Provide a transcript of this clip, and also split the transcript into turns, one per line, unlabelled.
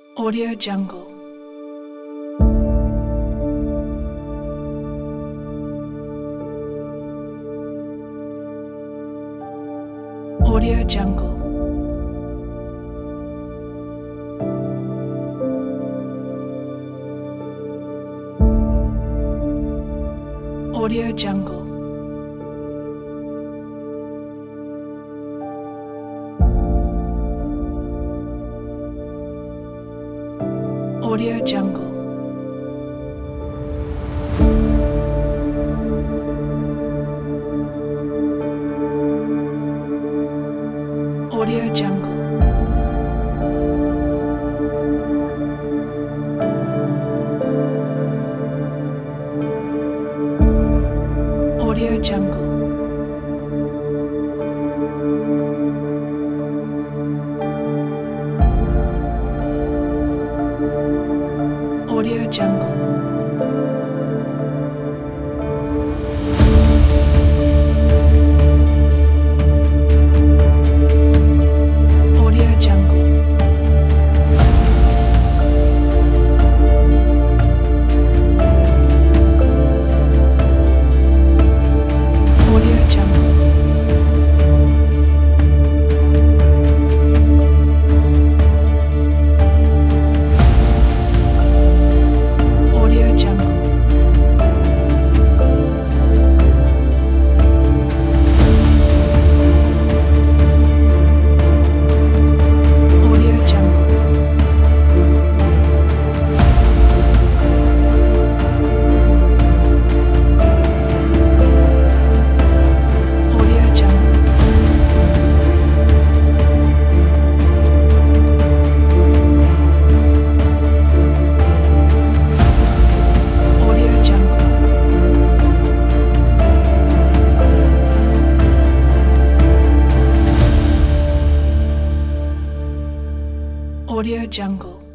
Audio Jungle. Audio Jungle. Audio Jungle. Audio Jungle. Audio Jungle. Audio Jungle. Audio Jungle. Audio Jungle. Audio Jungle. Audio Jungle. Audio Jungle. Audio Jungle. Audio Jungle. Audio Jungle.